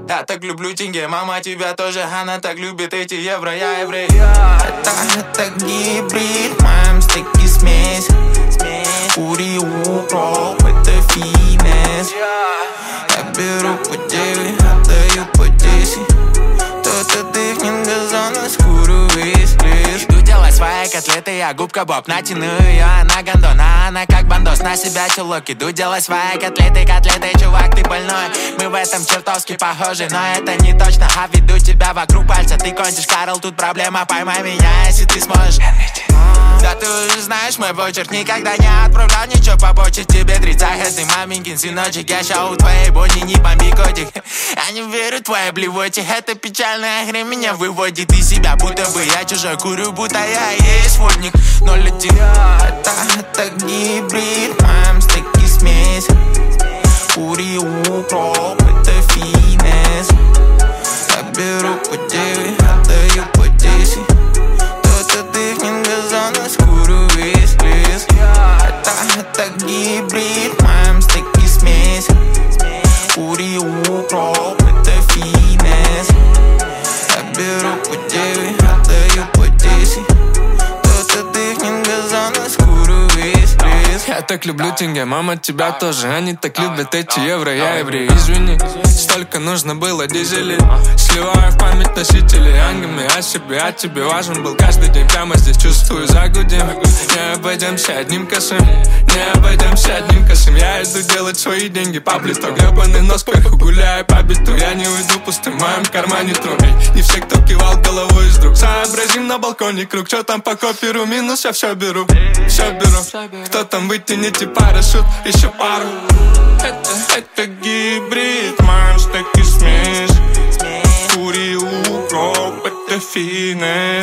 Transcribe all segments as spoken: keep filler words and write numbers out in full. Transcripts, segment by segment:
Я так люблю деньги, мама тебя тоже, она так любит эти евро, я еврей. Это, это гибрид, в моем стеке смесь. Кури, укроп, это финес. Я беру по девять, отдаю по десять. Кто-то дыхнет газон, а скоро весь лес. Иду делать свои котлеты, я губка Боб. Натяну ее, она гондона, она как бандос. На себя чулок, иду делать свои котлеты, котлеты. Чувак, ты больной, мы в этом чертовски похожи. Но это не точно, а веду тебя вокруг пальца. Ты кончишь, Карл, тут проблема, поймай меня, если ты сможешь. Да ты уже знаешь мой почерк, никогда не отправлял ничего по почте. Тебе тридцать, ты маменькин сыночек, я ща у твоей бони, не бомби котик. Я не верю в твои блевоте, это печальная хрень меня выводит из себя. Будто бы я чужой, курю, будто я и есть водник. Ноль один. Это, это гибрид, в моем стеке смесь. Кури, укроп, это финес. Я беру по девять, отдаю по десять. Кто-то дыхнет газон, а скоро весь лес. Это, это гибрид, в моем стеке смесь. Кури, укроп, это финес. Я беру по девять, отдаю по десять. Кто-то дыхнет газон, а скоро весь лес. Я так люблю деньги, мама тебя тоже. Они так любят эти евро, я еврей. Извини, столько нужно было дизелей. Сливаю в память носители ангами о себе, о тебе важен был каждый день. Прямо здесь чувствую, загудим. Не обойдемся одним косым, не обойдемся одним косым. Я иду делать свои деньги по блисту. Гребаный нос кверху, гуляю по биту. Я не уйду пустым, в моем кармане труп. Не все, кто кивал головой из друг. Сообразим на балконе круг, что там по коперу минус, я все беру, все беру. Кто там, вытяните парашют, еще пару. Это, это гибрид, в моем стеке смесь. Кури, укроп, это финес.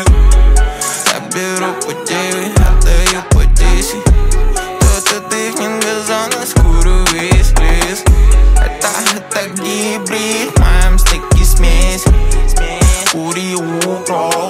Я беру по девять, отдаю по десять. Кто-то дыхнет газон, а скоро весь лес. Это, это гибрид, в моем стеке смесь. Кури, укроп.